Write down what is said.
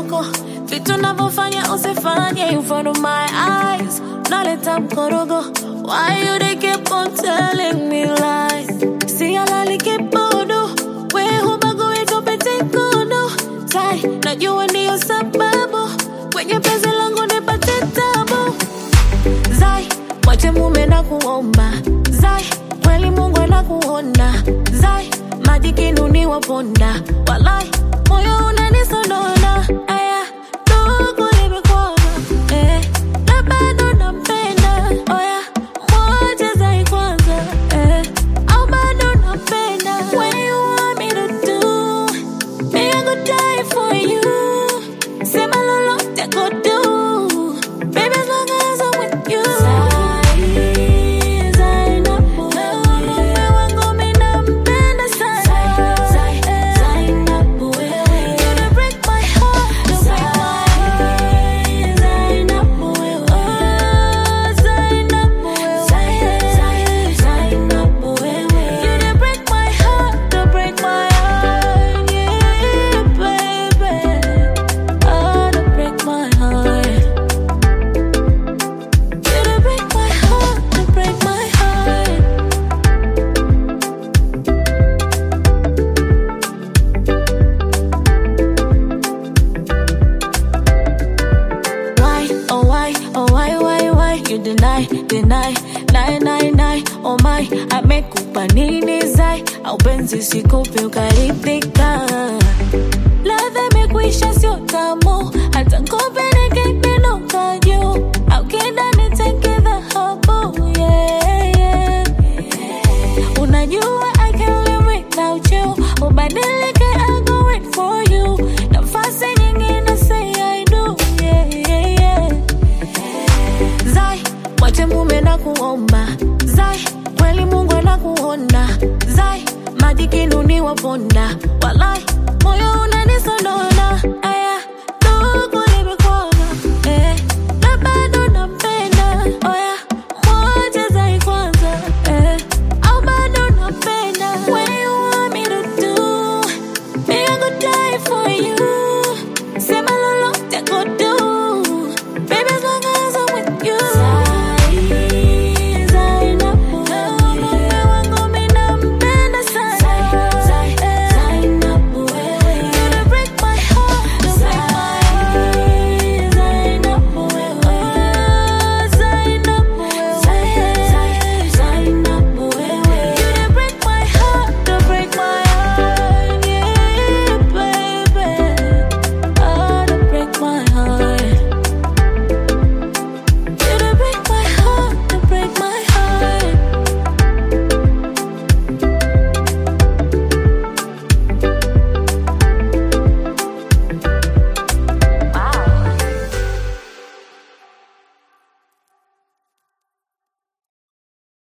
moko. Vitu navyofanya usifanye in front of my eyes. Naleta mkorogo. Why you they keep on telling me lies? See alali kibodo. We hubago weko pete kono. Tai, najua ndiyo sababu. Kwenye penzi langu nipate tabu. Zai, wache mume na kuomba. Zai, kweli Mungu anakuona. Zai, majikinu ni waponda. Walai, moyo unanisonona. Aya, ndugu nimekwama. Na bado nampenda. Oya, mwache Zai kwanza. Au bado nampenda. What you want me to do? Me I go die for you. Sema lolote go do. Baby as long as I'm with you. Zai napo mume wangu mimi nampenda sana. Zai napo wewe. You don't break my heart, don't break my heart. Zai napo wewe. Zai napo wewe. Zai napo wewe. You don't break my heart, don't break my heart. Yeah, baby. Oh, don't break my heart. You don't break my heart, don't break my heart. Why, oh why, oh why you deny, lie, oh my, amekupa nini Zai, au penzi sikupi ukaridhika. Ladha imekwisha sio tamu.